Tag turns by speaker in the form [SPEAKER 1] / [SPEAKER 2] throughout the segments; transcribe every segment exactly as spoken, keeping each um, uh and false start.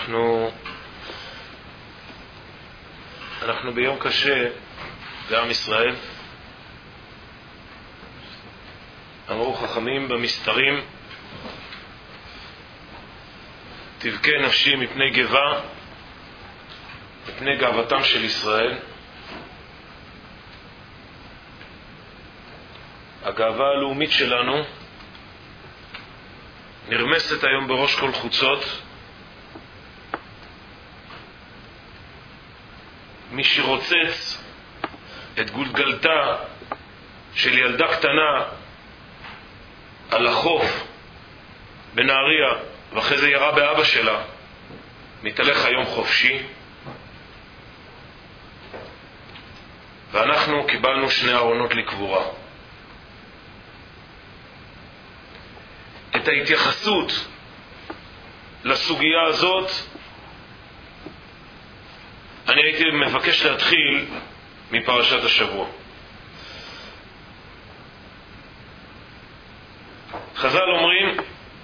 [SPEAKER 1] אנחנו אנחנו ביום קשה לעם ישראל. אמרו חכמים במסתרים, תבכה נפשי מפני גבה, מפני גאוותם של ישראל. הגאווה הלאומית שלנו נרמסת היום בראש כל חוצות. מי שרוצץ את גולגלתה של ילדה קטנה על החוף בנהריה ואחרי זה ירה באבא שלה, מתהלך היום חופשי. ואנחנו קיבלנו שני ארונות לקבורה. את ההתייחסות לסוגיה הזאת אני הייתי מבקש להתחיל מפרשת השבוע. חז"ל אומרים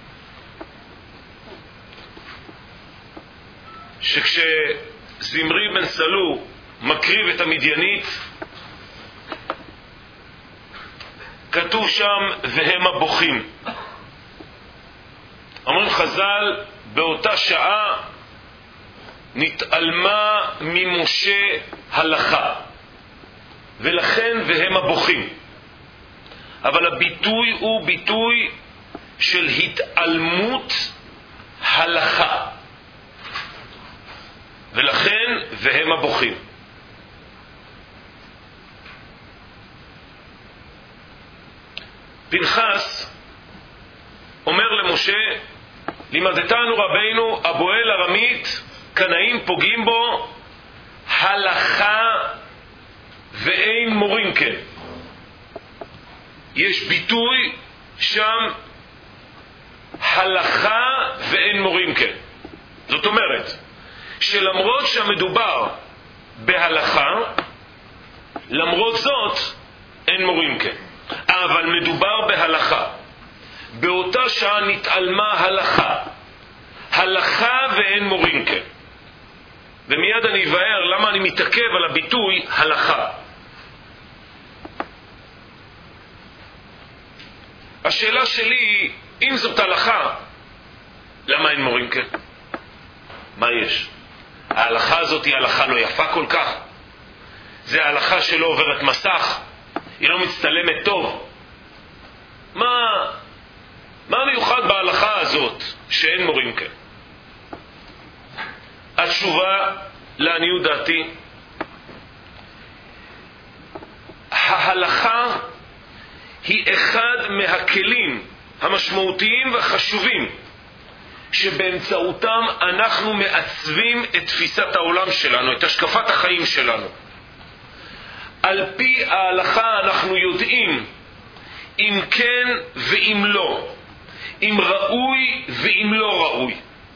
[SPEAKER 1] שכשזמרי בן סלו מקריב את המדיינית, כתוב שם והם הבוכים. אומרים חז"ל, באותה שעה נתעלמה ממשה הלכה, ולכן והם הבוכים. אבל הביטוי הוא ביטוי של התעלמות הלכה, ולכן והם הבוכים. פנחס אומר למשה, לימדתנו רבינו הבועל ארמית קנאים פוגעים בו, הלכה ואין מורים כן. יש ביטוי שם הלכה ואין מורים כן. זאת אומרת שלמרות שהמדובר בהלכה, למרות זאת אין מורים כן. אבל מדובר בהלכה. באותה שעה נתעלמה הלכה. הלכה ואין מורים כן. ומיד אני אבאר למה אני מתעכב על הביטוי הלכה. השאלה שלי היא, אם זאת הלכה, למה אין מורים כן? מה יש? ההלכה הזאת היא הלכה לא יפה כל כך? זה ההלכה שלא עוברת מסך? היא לא מצטלמת טוב? מה, מה מיוחד בהלכה הזאת שאין מורים כן? התשובה, לעניות דעתי, ההלכה היא אחד מהכלים המשמעותיים והחשובים שבאמצעותם אנחנו מעצבים את תפיסת העולם שלנו, את השקפת החיים שלנו. על פי ההלכה אנחנו יודעים אם כן ואם לא, אם ראוי ואם לא ראוי.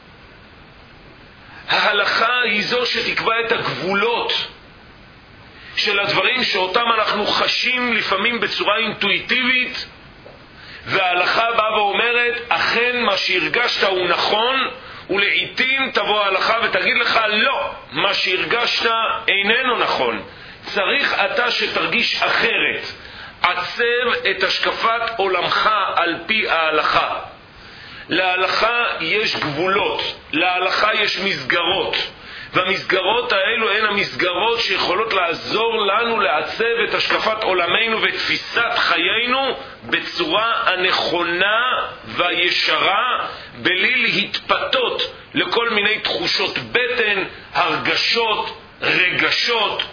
[SPEAKER 1] ההלכה היא זו שתקבע את הגבולות של הדברים שאותם אנחנו חשים לפעמים בצורה אינטואיטיבית, וההלכה באה ואומרת, אכן מה שהרגשת הוא נכון, ולעיתים תבוא ההלכה ותגיד לך, לא, מה שהרגשת איננו נכון, צריך אתה שתרגיש אחרת. עצב את השקפת עולמך על פי ההלכה. להלכה יש גבולות, להלכה יש מסגרות, והמסגרות האלו הן המסגרות שיכולות לעזור לנו לעצב את השקפת עולמנו ותפיסת חיינו בצורה הנכונה והישרה, בלי להתפתות לכל מיני תחושות בטן, הרגשות, רגשות.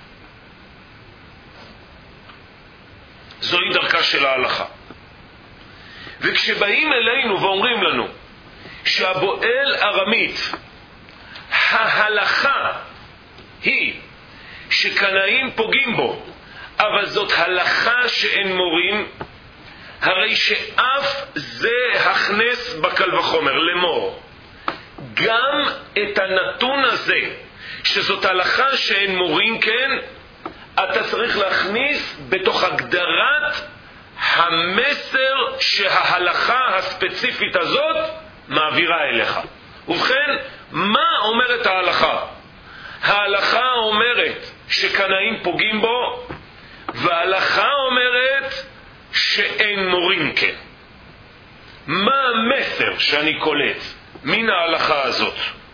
[SPEAKER 1] זוהי דרכה של ההלכה. וכשבאים אלינו ואומרים לנו שהבועל ארמית, ההלכה היא שקנאים פוגעים בו, אבל זאת הלכה שאין מורים, הרי שאף זה הכנס בקל וחומר למור. גם את הנתון הזה שזאת הלכה שאין מורים כן, אתה צריך להכניס בתוך הגדרת המסר שההלכה הספציפית הזאת מעבירה אליך. ובכן, מה אומרת ההלכה? ההלכה אומרת שקנאים פוגעים בו, וההלכה אומרת שאין מורים כן. מה המסר שאני קולט מן ההלכה הזאת?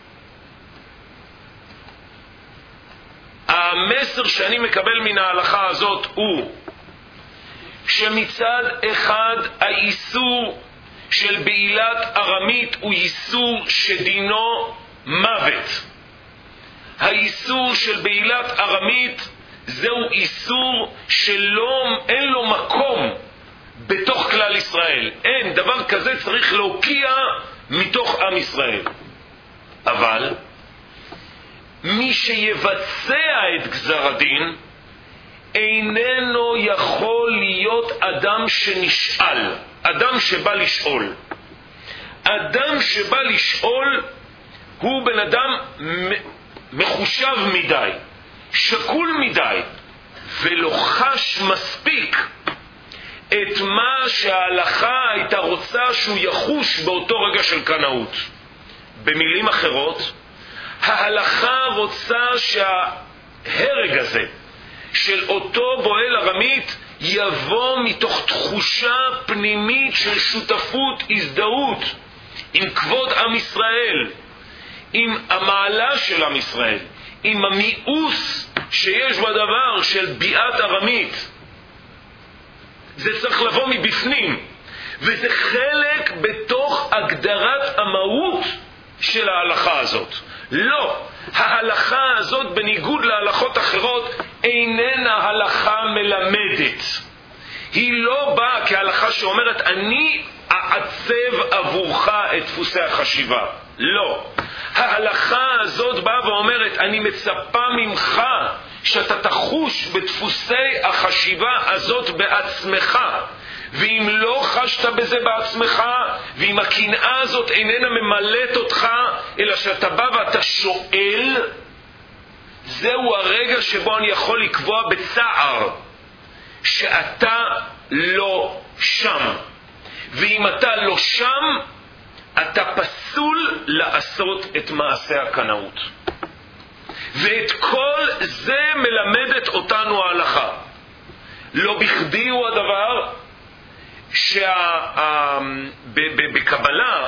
[SPEAKER 1] המסר שאני מקבל מן ההלכה הזאת הוא שמצד אחד האיסור של בעילת ארמית הוא איסור שדינו מוות. האיסור של בעילת ארמית זהו איסור שלא, אין לו מקום בתוך כלל ישראל. אין, דבר כזה צריך להוקיע מתוך עם ישראל. אבל מי שיבצע את גזר הדין איננו יכול להיות אדם שנשאל, אדם שבא לשאול. אדם שבא לשאול הוא בן אדם מחושב מדי, שקול מדי, ולא חש מספיק את מה שההלכה הייתה רוצה שהוא יחוש באותו רגע של קנאות. במילים אחרות, ההלכה רוצה שההרג הזה של אותו בועל ארמית יבוא מתוך תחושה פנימית של שותפות, הזדהות עם כבוד עם ישראל, עם המעלה של עם ישראל, עם המיאוס שיש בדבר של ביעת ארמית. זה צריך לבוא מבפנים, וזה חלק בתוך הגדרת המהות של ההלכה הזאת. לא, ההלכה הזאת בניגוד להלכות אחרות איננה הלכה מלמדת. היא לא באה כהלכה שאומרת אני אעצב עבורך את דפוסי החשיבה. לא, ההלכה הזאת באה ואומרת אני מצפה ממך שאתה תחוש בדפוסי החשיבה הזאת בעצמך, ואם לא חשת בזה בעצמך, ואם הקנאה הזאת איננה ממלאת אותך, אלא שאתה בא ואתה שואל, זהו הרגע שבו אני יכול לקבוע בצער שאתה לא שם. ואם אתה לא שם, אתה פסול לעשות את מעשה הקנאות. ואת כל זה מלמדת אותנו ההלכה. לא בכדי הוא הדבר שבקבלה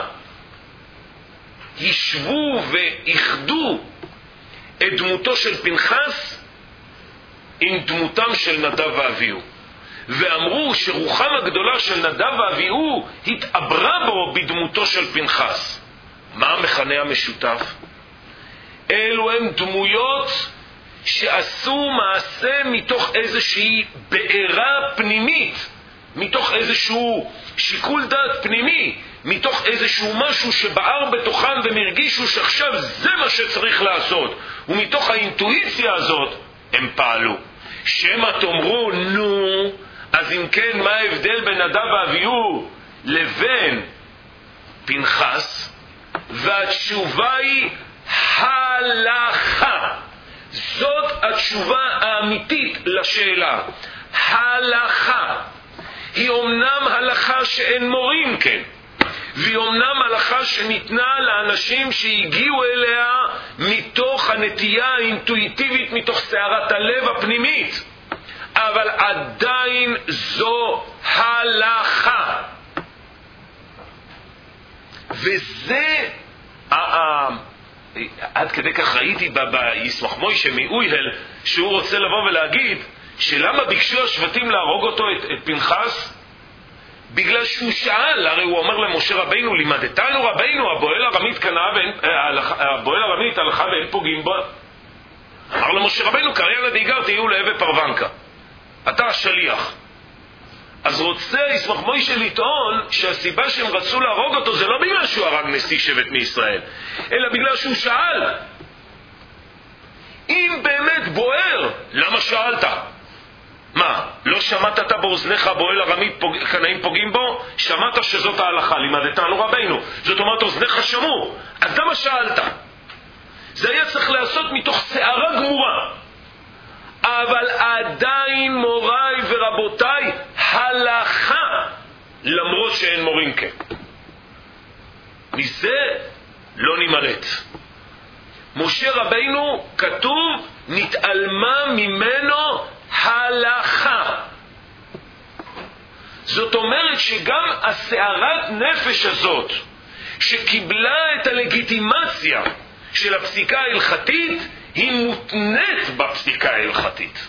[SPEAKER 1] ישבו ואיחדו את דמותו של פנחס עם דמותם של נדב ואביהו, ואמרו שרוחם הגדולה של נדב ואביהו התעברה בו בדמותו של פנחס. מה המכנה המשותף? אלו הם דמויות שעשו מעשה מתוך איזושהי בעירה פנימית, מתוך איזשהו שיקול דעת פנימי, מתוך איזשהו משהו שבער בתוכם והם הרגישו שעכשיו זה מה שצריך לעשות, ומתוך האינטואיציה הזאת הם פעלו. שמה תאמרו נו, אז אם כן מה ההבדל בין נדב ואביהו לבין פנחס? והתשובה היא הלכה. זאת התשובה האמיתית לשאלה. הלכה היא אומנם הלכה שאין מורים כן, והיא אומנם הלכה שניתנה לאנשים שהגיעו אליה מתוך הנטייה האינטואיטיבית, מתוך סערת הלב הפנימית, אבל עדיין זו הלכה. וזה עד כדי כך ראיתי בישמח מוישה מאויהל שהוא רוצה לבוא ולהגיד שלמה ביקשו השבטים להרוג אותו, את, את פנחס? בגלל שהוא שאל, הרי הוא אומר למשה רבינו, לימדתנו רבינו, הבועל ארמית קנה ואין, הבועל ארמית הלכה ואין פוגעים בה. אמר למשה רבינו, קריין הדאיגר תהיו להווה פרוונקה, אתה השליח. אז רוצה ישמח מוישה לטעון שהסיבה שהם רצו להרוג אותו זה לא בגלל שהוא הרג נשיא שבט מישראל, אלא בגלל שהוא שאל. אם באמת בוער, למה שאלת? מה, לא שמעת אתה באוזניך בועל ארמית פוג... קנאים פוגעים בו? שמעת שזאת ההלכה, לימדתנו רבינו, זאת אומרת אוזניך שמעו, אז למה שאלת? זה היה צריך לעשות מתוך שערה גמורה. אבל עדיין מוריי ורבותיי, הלכה, למרות שאין מורים כן. מזה לא נמלט. משה רבינו, כתוב, נתעלמה ממנו הלכה. זאת אומרת שגם הסערת נפש הזאת, שקיבלה את הלגיטימציה של הפסיקה ההלכתית, היא מותנית בפסיקה ההלכתית.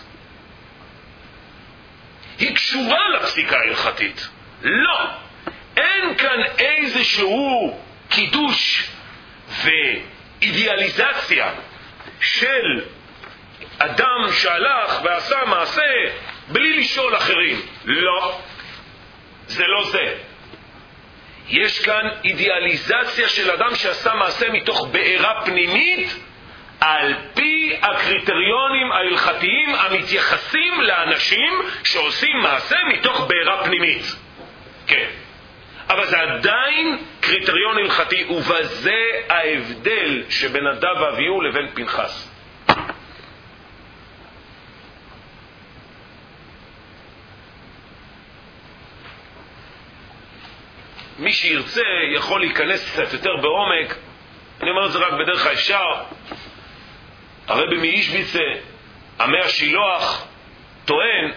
[SPEAKER 1] היא קשורה לפסיקה ההלכתית. לא. אין כאן איזשהו קידוש ואידיאליזציה של אדם שהלך ועשה מעשה בלי לשאול אחרים. לא. זה לא זה. יש כאן אידיאליזציה של אדם שעשה מעשה מתוך בעירה פנימית, על פי הקריטריונים ההלכתיים המתייחסים לאנשים שעושים מעשה מתוך בעירה פנימית. כן. אבל זה עדיין קריטריון הלכתי, ובזה ההבדל שבין נדב ואביהו לבין פנחס. מי שירצה יכול להיכנס קצת יותר בעומק. אני אומר את זה רק בדרך האפשר. הרבי מאישביצה, עמי השילוח, טוען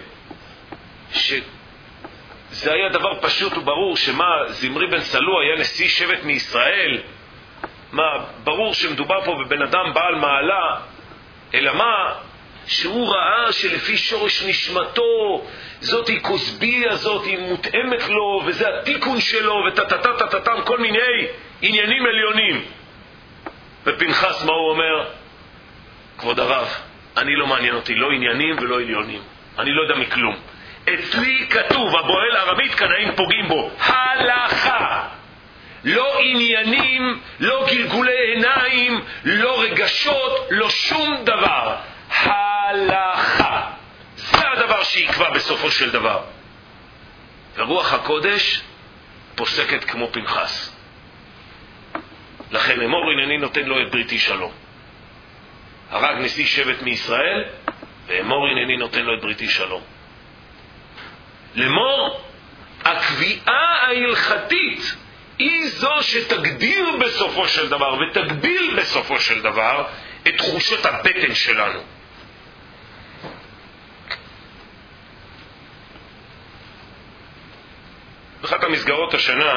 [SPEAKER 1] שזה היה דבר פשוט וברור, שמה, זמרי בן סלו היה נשיא שבט מישראל, מה, ברור שמדובר פה בבן אדם בעל מעלה, אלא מה, שהוא ראה שלפי שורש נשמתו, זאת היא כוסביה, זאת היא מותאמת לו, וזה התיקון שלו, ותתתתתתם, כל מיני עניינים עליונים. ופנחס מה הוא אומר? כבוד הרב, אני לא מעניין אותי, לא עניינים ולא עליונים. אני לא יודע מכלום. אצלי כתוב, הבועל ארמית קנאים פוגעים בו. הלכה. לא עניינים, לא גלגולי עיניים, לא רגשות, לא שום דבר. הלכה. זה הדבר שיקבע בסופו של דבר. ורוח הקודש פוסקת כמו פנחס. לכן אמור הנני נותן לו את בריתי שלום. הרג נשיא שבט מישראל, ואמור הנני נותן לו את בריתי שלום. לאמור, הקביעה ההלכתית היא זו שתגדיר בסופו של דבר ותגביל בסופו של דבר את תחושות הבטן שלנו. באחת המסגרות השנה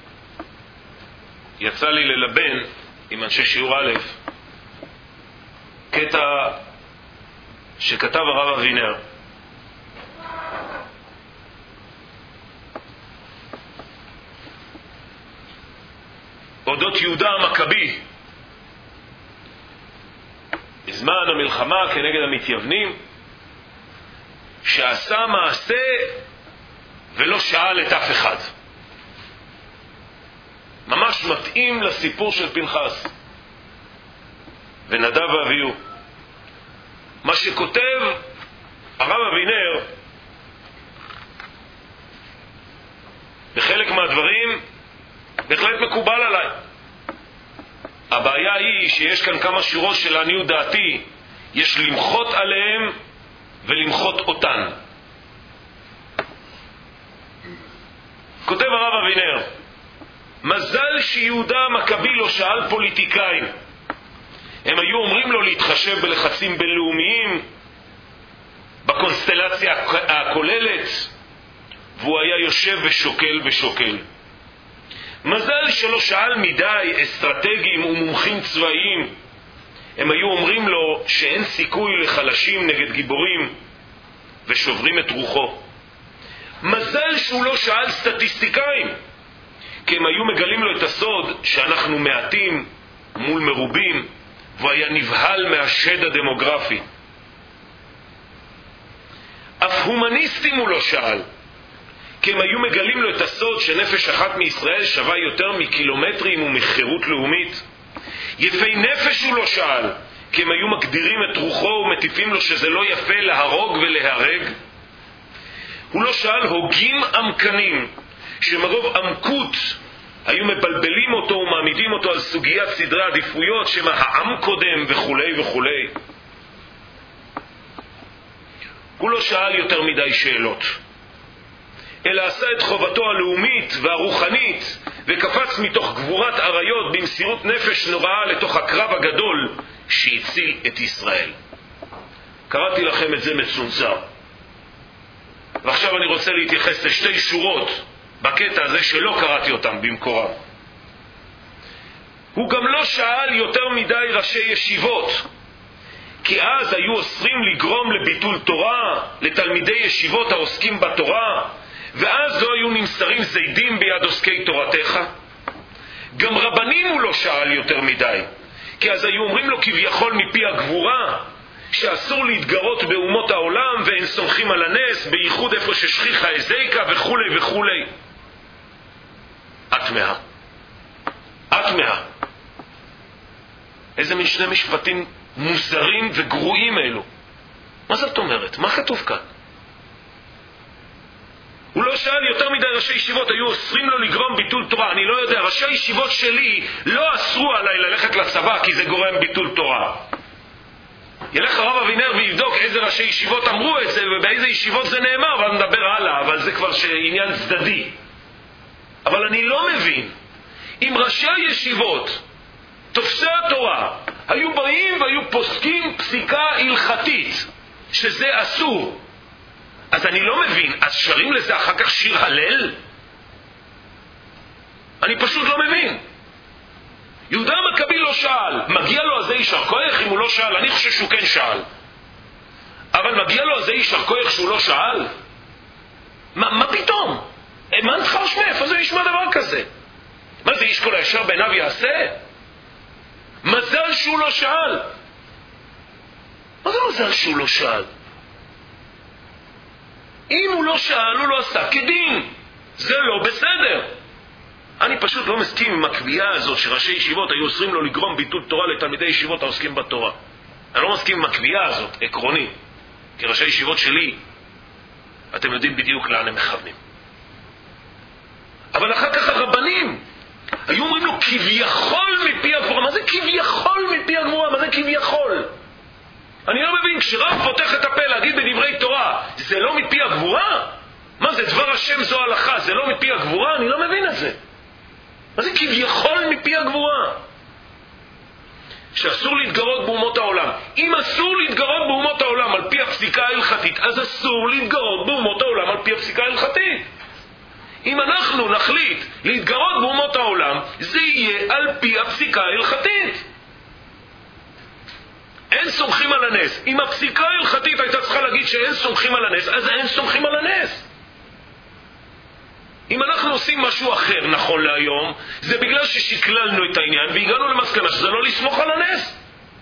[SPEAKER 1] יצא לי ללבן עם אנשי שיעור א' קטע שכתב הרב אבינר. אודות יהודה המכבי בזמן המלחמה כנגד המתייוונים, שעשה מעשה ולא שאל את אף אחד. ממש מתאים לסיפור של פנחס ונדב ואביהו. מה שכותב הרב אבינר בחלק מהדברים בהחלט מקובל עליי. הבעיה היא שיש כאן כמה שורות של עניות דעתי, יש למחות עליהם ולמחות אותן. כותב הרב אבינר, מזל שיהודה המכבי לא שאל פוליטיקאים. הם היו אומרים לו להתחשב בלחצים בינלאומיים, בקונסטלציה הכוללת, והוא היה יושב ושוקל ושוקל. מזל שלא שאל מדי אסטרטגיים ומומחים צבאיים. הם היו אומרים לו שאין סיכוי לחלשים נגד גיבורים, ושוברים את רוחו. מזל שהוא לא שאל סטטיסטיקאים, כי הם היו מגלים לו את הסוד שאנחנו מעטים מול מרובים, והוא היה נבהל מהשד הדמוגרפי. אף הומניסטים הוא לא שאל, כי הם היו מגלים לו את הסוד שנפש אחת מישראל שווה יותר מקילומטרים ומחירות לאומית. יפי נפש הוא לא שאל, כי הם היו מגדירים את רוחו ומטיפים לו שזה לא יפה להרוג ולהרג. הוא לא שאל הוגים עמקנים, שמרוב עמקות היו מבלבלים אותו ומעמידים אותו על סוגיית סדרי עדיפויות, שמה העם קודם וכולי וכולי. הוא לא שאל יותר מדי שאלות, אלא עשה את חובתו הלאומית והרוחנית, וקפץ מתוך גבורת עריות במסירות נפש נוראה לתוך הקרב הגדול שהציל את ישראל. קראתי לכם את זה מצונזר. ועכשיו אני רוצה להתייחס לשתי שורות בקטע הזה שלא קראתי אותם במקורם. הוא גם לא שאל יותר מדי ראשי ישיבות, כי אז היו אוסרים לגרום לביטול תורה לתלמידי ישיבות העוסקים בתורה, ואז לא היו נמסרים זידים ביד עוסקי תורתך. גם רבנים הוא לא שאל יותר מדי, כי אז היו אומרים לו כביכול מפי הגבורה שאסור להתגרות באומות העולם ואין סומכים על הנס, בייחוד איפה ששכיחה הזיקה וכו' וכו'. אטמאה. אטמאה. איזה מין שני משפטים מוזרים וגרועים אלו. מה זאת אומרת? מה כתוב כאן? הוא לא שאל יותר מדי ראשי ישיבות, היו אוסרים לו לגרום ביטול תורה. אני לא יודע, ראשי ישיבות שלי לא אסרו עליי ללכת לצבא כי זה גורם ביטול תורה. ילך הרב אבינר ויבדוק איזה ראשי ישיבות אמרו את זה ובאיזה ישיבות זה נאמר, אבל נדבר הלאה, אבל זה כבר עניין צדדי. אבל אני לא מבין, אם ראשי הישיבות, תופסי התורה, היו באים והיו פוסקים פסיקה הלכתית שזה אסור, אז אני לא מבין, אז שרים לזה אחר כך שיר הלל? אני פשוט לא מבין. יהודה המכבי לא שאל, מגיע לו הזה יישר כוח אם הוא לא שאל? אני חושב שהוא כן שאל, אבל מגיע לו הזה יישר כוח שהוא לא שאל? מה, מה פתאום? מה נחש מאיפה זה נשמע דבר כזה? מה זה איש כל הישר בעיניו יעשה? מזל שהוא לא שאל. מה זה מזל שהוא לא שאל? אם הוא לא שאל הוא לא עשה כדין, זה לא בסדר. אני פשוט לא מסכים עם הקביעה הזאת שראשי ישיבות היו אוסרים לו לגרום ביטול תורה לתלמידי ישיבות העוסקים בתורה. אני לא מסכים עם הקביעה הזאת, עקרוני, כי ראשי ישיבות שלי, אתם יודעים בדיוק לאן הם מכוונים. אבל אחר כך הרבנים היו אומרים לו כביכול מפי הגבורה. מה זה כביכול מפי הגבורה? מה זה כביכול? אני לא מבין, כשרב פותח את הפה להגיד בדברי תורה, זה לא מפי הגבורה? מה זה דבר השם זו הלכה, זה לא מפי הגבורה? אני לא מבין את זה. מה זה כביכול מפי הגבורה? שאסור להתגרות באומות העולם. אם אסור להתגרות באומות העולם על פי הפסיקה ההלכתית, אז אסור להתגרות באומות העולם על פי הפסיקה ההלכתית. אם אנחנו נחליט להתגרות באומות העולם, זה יהיה על פי הפסיקה ההלכתית. אין סומכים על הנס. אם הפסיקה ההלכתית הייתה צריכה להגיד שאין סומכים על הנס, אז אין סומכים על הנס. אם אנחנו עושים משהו אחר נכון להיום, זה בגלל ששקללנו את העניין והגענו למסקנה שזה לא לסמוך על הנס.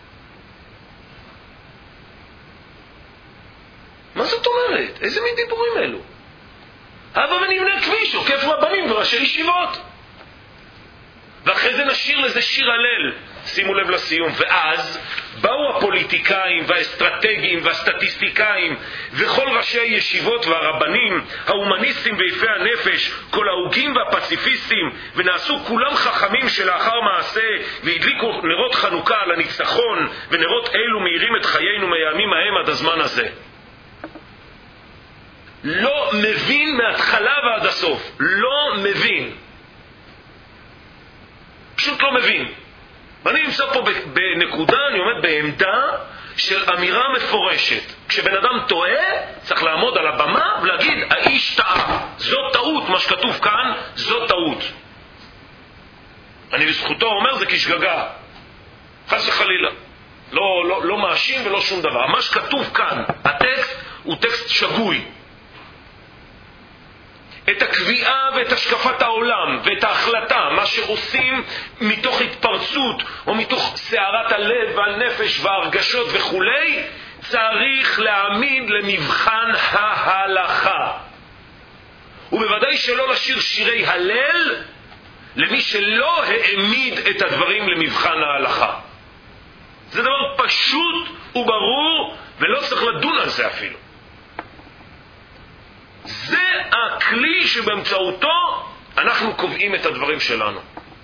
[SPEAKER 1] מה זאת אומרת? איזה מין דיבורים אלו? אבל ונבנה כביש, עוקף רבנים וראשי ישיבות. ואחרי זה נשאיר לזה שיר הלל. שימו לב לסיום. ואז באו הפוליטיקאים והאסטרטגיים והסטטיסטיקאים וכל ראשי הישיבות והרבנים, ההומניסטים ויפי הנפש, כל ההוגים והפציפיסטים, ונעשו כולם חכמים שלאחר מעשה, והדליקו נרות חנוכה על הניצחון, ונרות אלו מאירים את חיינו מהימים ההם עד הזמן הזה. לא מבין מההתחלה ועד הסוף. לא מבין. פשוט לא מבין. ואני נמצא פה בנקודה, אני עומד בעמדה של אמירה מפורשת. כשבן אדם טועה, צריך לעמוד על הבמה ולהגיד, האיש טעה. זאת טעות, מה שכתוב כאן, זאת טעות. אני בזכותו אומר, זה כשגגה. חס וחלילה. לא, לא, לא מאשים ולא שום דבר. מה שכתוב כאן, הטקסט הוא טקסט שגוי. את הקביעה ואת השקפת העולם ואת ההחלטה, מה שעושים מתוך התפרצות או מתוך סערת הלב והנפש והרגשות וכולי, צריך להעמיד למבחן ההלכה. ובוודאי שלא לשיר שירי הלל למי שלא העמיד את הדברים למבחן ההלכה. זה דבר פשוט וברור ולא צריך לדון על זה אפילו. זה הכלי שבאמצעותו אנחנו קובעים את הדברים שלנו.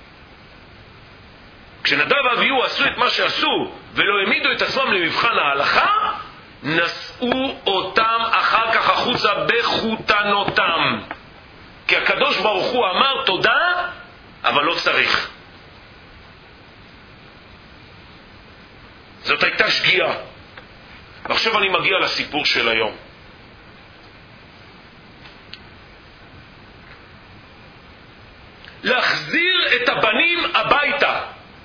[SPEAKER 1] כשנדב ואביהו עשו את מה שעשו ולא העמידו את עצמם למבחן ההלכה, נשאו אותם אחר כך החוצה בחותנותם. כי הקדוש ברוך הוא אמר תודה, אבל לא צריך. הייתה שגיאה. ועכשיו אני מגיע לסיפור של היום. להחזיר את הבנים הביתה.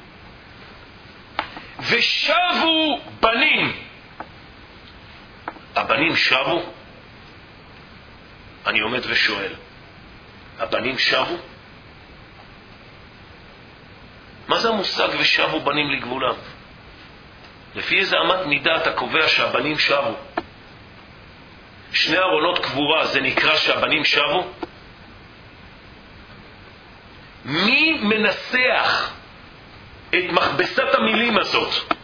[SPEAKER 1] ושבו בנים. הבנים שבו? אני עומד ושואל, הבנים שבו? מה זה המושג ושבו בנים לגבולם? לפי איזה אמת מידה אתה קובע שהבנים שבו? שני ארונות קבורה, זה נקרא שהבנים שבו? מי מנסח את מכבסת המילים הזאת?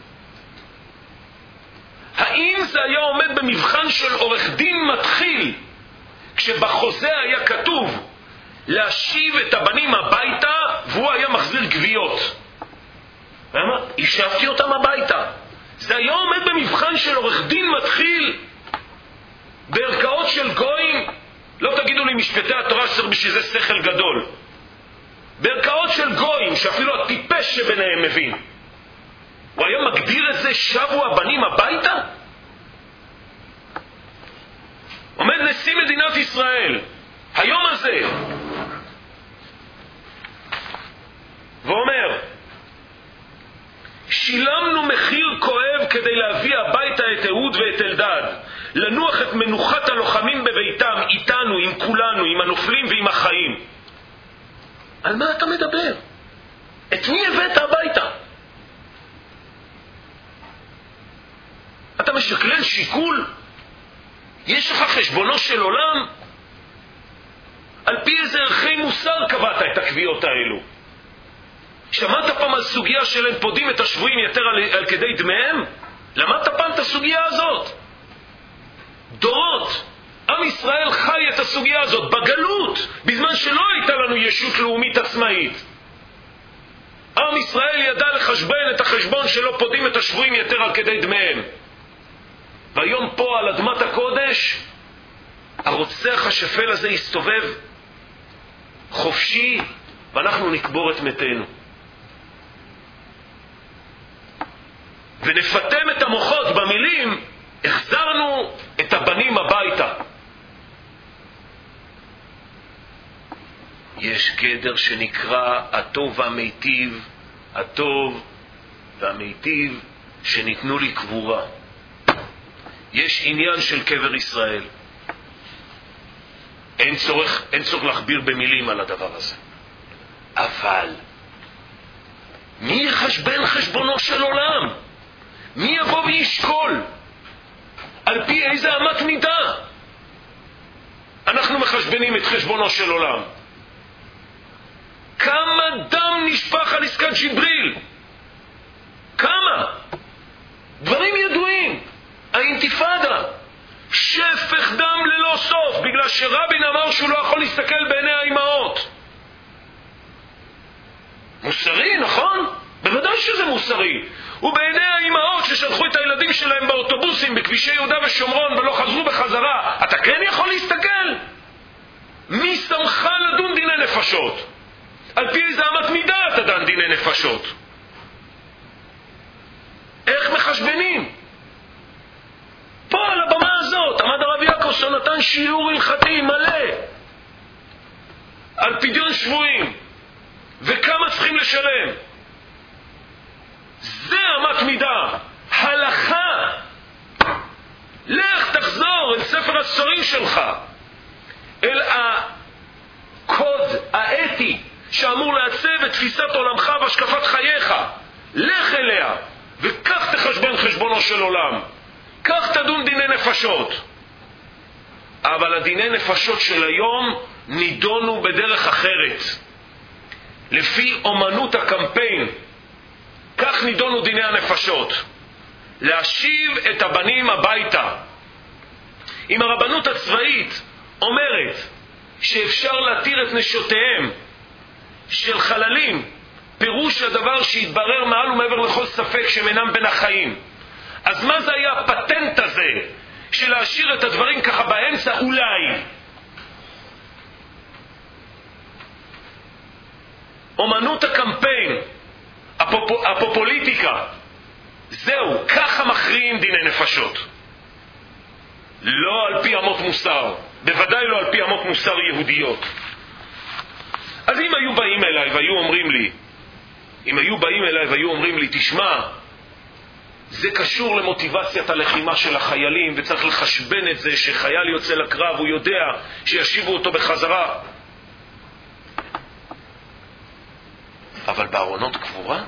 [SPEAKER 1] האם זה היה עומד במבחן של עורך דין מתחיל, כשבחוזה היה כתוב להשיב את הבנים הביתה, והוא היה מחזיר גוויות? למה? השבתי אותם הביתה. זה היה עומד במבחן של עורך דין מתחיל בערכאות של גויים? לא תגידו לי משפטי התורה שצריך בשביל זה שכל גדול. בערכאות של גויים שאפילו הטיפש שביניהם מבין. הוא היה מגדיר את זה שבו הבנים הביתה? עומד נשיא מדינת ישראל היום הזה ואומר, שילמנו מחיר כואב כדי להביא הביתה את אהוד ואת אלדד, לנוח את מנוחת הלוחמים בביתם, איתנו, עם כולנו, עם הנופלים ועם החיים. על מה אתה מדבר? את מי הבאת הביתה? אתה משקלל שיקול? יש לך חשבונו של עולם? על פי איזה ערכי מוסר קבעת את הקביעות האלו? שמעת פעם על סוגיה שלהם פודים את השבויים יותר על, על כדי דמיהם? למדת פעם את הסוגיה הזאת? דורות עם ישראל חי את הסוגיה הזאת בגלות, בזמן שלא הייתה לנו ישות לאומית עצמאית. עם ישראל ידע לחשבן את החשבון שלא פודים את השבויים יותר על כדי דמיהם. והיום פה על אדמת הקודש הרוצח השפל הזה יסתובב חופשי, ואנחנו נקבור את מתינו ונפתם את המוחות במילים, החזרנו את הבנים הביתה. יש גדר שנקרא הטוב והמיטיב, הטוב והמיטיב שניתנו לי קבורה. יש עניין של קבר ישראל. אין צורך, אין צורך להכביר במילים על הדבר הזה. אבל מי יחשבן חשבונו של עולם? מי יבוא וישקול? על פי איזה אמת מידה אנחנו מחשבנים את חשבונו של עולם? כמה דם נשפך על עסקת ג'יבריל? כמה? דברים ידועים. האינתיפאדה, שפך דם ללא סוף, בגלל שרבין אמר שהוא לא יכול להסתכל בעיני האימהות. מוסרי, נכון? בוודאי שזה מוסרי. ובעיני האימהות ששלחו את הילדים שלהם באוטובוסים בכבישי יהודה ושומרון ולא חזרו בחזרה, אתה כן יכול להסתכל? מי שמך לדון דיני נפשות? על פי איזה אמת מידה אתה דן דיני נפשות? איך מחשבנים? פה על הבמה הזאת עמד הרב יעקובסון, נתן שיעור הלכתי מלא על פדיון שבויים וכמה צריכים לשלם. זה אמת מידה, הלכה. לך תחזור אל ספר הספרים שלך, אל הקוד האתי שאמור לעצב את תפיסת עולמך והשקפת חייך. לך אליה וכך תחשבן חשבונו של עולם, כך תדון דיני נפשות. אבל הדיני נפשות של היום נידונו בדרך אחרת, לפי אומנות הקמפיין. כך נידונו דיני הנפשות, להשיב את הבנים הביתה. אם הרבנות הצבאית אומרת שאפשר להתיר את נשותיהם של חללים, פירוש הדבר שהתברר מעל ומעבר לכל ספק שהם אינם בין החיים, אז מה זה היה הפטנט הזה של להשאיר את הדברים ככה באמצע? אולי אומנות הקמפיין, הפופ... הפופוליטיקה, זהו, ככה מכריעים דיני נפשות. לא על פי אמות מוסר, בוודאי לא על פי אמות מוסר יהודיות. אז אם היו באים אליי והיו אומרים לי, אם היו באים אליי והיו אומרים לי, תשמע, זה קשור למוטיבציית הלחימה של החיילים, וצריך לחשבן את זה שחייל יוצא לקרב, הוא יודע שישיבו אותו בחזרה. אבל בארונות קבורה?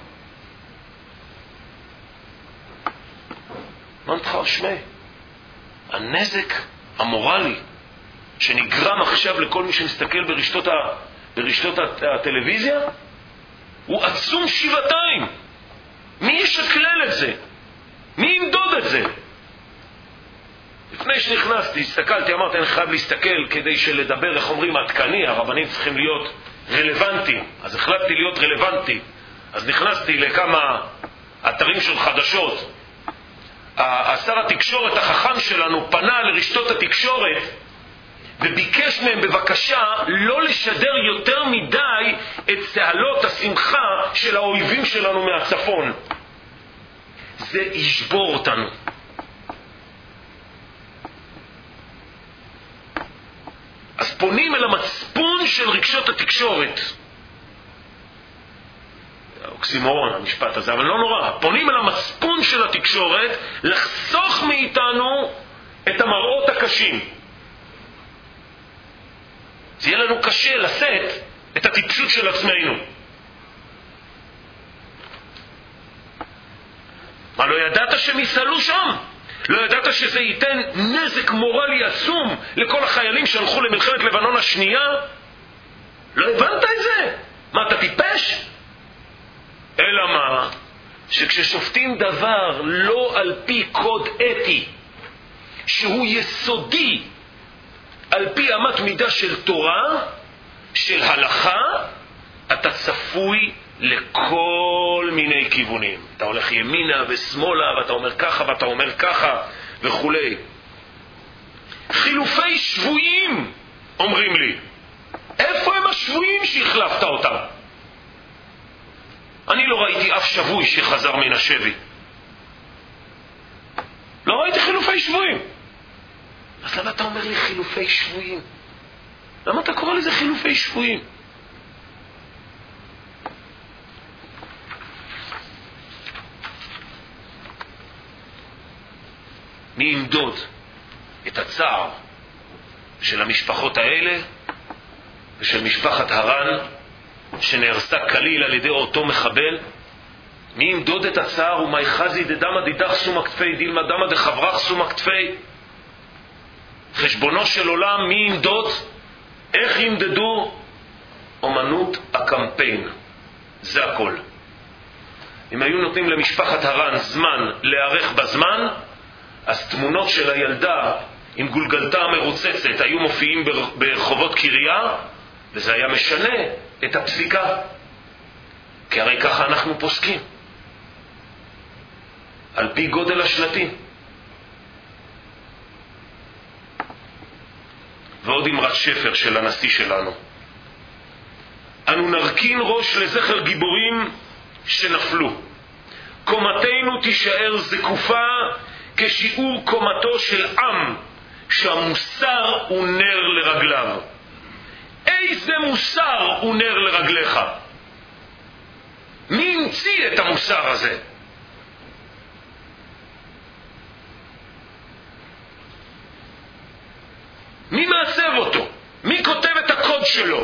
[SPEAKER 1] מה נתחר שמי? הנזק המורלי שנגרם עכשיו לכל מי שמסתכל ברשתות, ה... ברשתות הטלוויזיה הוא עצום שבעתיים. מי ישקלל את זה? מי ימדוד את זה? לפני שנכנסתי, הסתכלתי, אמרתי, אני חייב להסתכל כדי שלדבר, איך אומרים, עדכני, הרבנים צריכים להיות רלוונטיים. אז החלטתי להיות רלוונטי. אז נכנסתי לכמה אתרים של חדשות. השר התקשורת החכם שלנו פנה לרשתות התקשורת וביקש מהם בבקשה לא לשדר יותר מדי את צהלות השמחה של האויבים שלנו מהצפון. זה ישבור אותנו. אז פונים אל המצפון של רגשות התקשורת. אוקסימורון המשפט הזה, אבל לא נורא. פונים אל המצפון של התקשורת לחסוך מאיתנו את המראות הקשים. זה יהיה לנו קשה לשאת את הטיפשות של עצמנו. מה, לא ידעת שהם יסעלו שם? לא ידעת שזה ייתן נזק מורלי עצום לכל החיילים שהלכו למלחמת לבנון השנייה? לא הבנת את זה? מה, אתה טיפש? אלא מה? שכששופטים דבר לא על פי קוד אתי שהוא יסודי על פי אמת מידה של תורה, של הלכה, אתה צפוי לכל מיני כיוונים. אתה הולך ימינה ושמאלה, ואתה אומר ככה ואתה אומר ככה וכו'. חילופי שבויים, אומרים לי. איפה הם השבויים שהחלפת אותם? אני לא ראיתי אף שבוי שחזר מן השבי. לא ראיתי חילופי שבויים. אז למה אתה אומר לי חילופי שבויים? למה אתה קורא לזה חילופי שבויים? מי ימדוד את הצער של המשפחות האלה ושל משפחת הרן שנהרסה כליל על ידי אותו מחבל? מי ימדוד את הצער? ומי חזי דדמה דידך סומק תפי דילמה דמה דחברך סומק תפי? חשבונו של עולם, מי ימדוד? איך ימדדו? אומנות הקמפיין. זה הכל. אם היו נותנים למשפחת הרן זמן להיערך בזמן, אז תמונות של הילדה עם גולגלתה המרוצצת היו מופיעים ברחובות קריה, וזה היה משנה את הפסיקה. כי הרי ככה אנחנו פוסקים. על פי גודל השלטים. ועוד אמרת שפר של הנשיא שלנו. אנו נרכין ראש לזכר גיבורים שנפלו. קומתנו תישאר זקופה כשיעור קומתו של עם שהמוסר הוא נר לרגליו. איזה מוסר הוא נר לרגליך? מי המציא את המוסר הזה? מי מעצב אותו? מי כותב את הקוד שלו?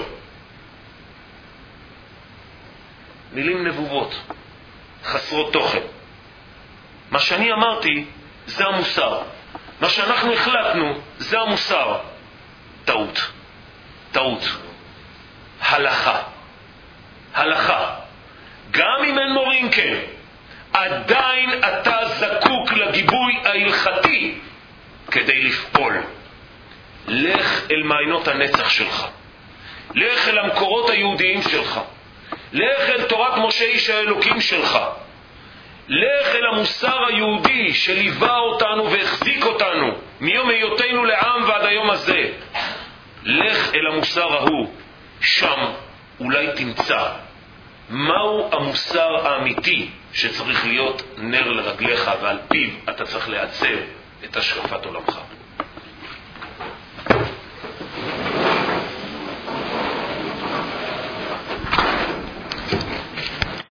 [SPEAKER 1] מילים נבובות, חסרות תוכן. מה שאני אמרתי זה המוסר. מה שאנחנו החלטנו זה המוסר. טעות. טעות. הלכה. הלכה. גם אם אין מורים כן, עדיין אתה זקוק לגיבוי ההלכתי כדי לפעול. לך אל מעיינות הנצח שלך. לך אל המקורות היהודיים שלך. לך אל תורת משה איש האלוקים שלך. לך אל המוסר היהודי שליווה אותנו והחזיק אותנו מיום היותנו לעם ועד היום הזה. לך אל המוסר ההוא. שם אולי תמצא מהו המוסר האמיתי שצריך להיות נר לרגליך ועל פיו אתה צריך לעצב את השקפת עולמך.